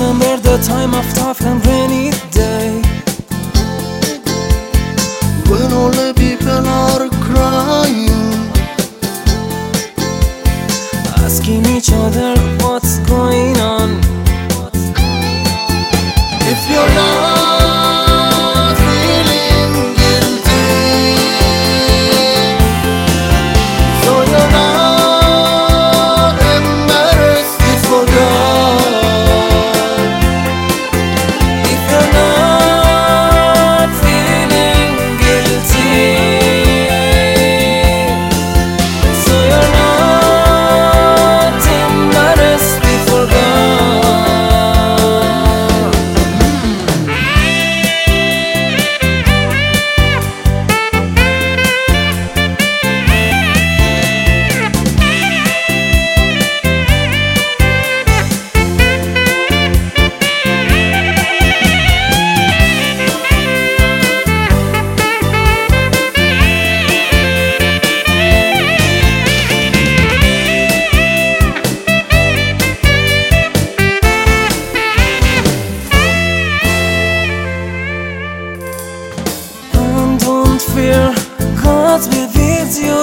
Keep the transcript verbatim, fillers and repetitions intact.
remember the time of tough and rainy day, when all the people are crying, asking each other what's going on. if you're not feeling guilty, so you're not embarrassed before God. If you're not feeling guilty, so you're not embarrassed before God. Don't fear, God's with you.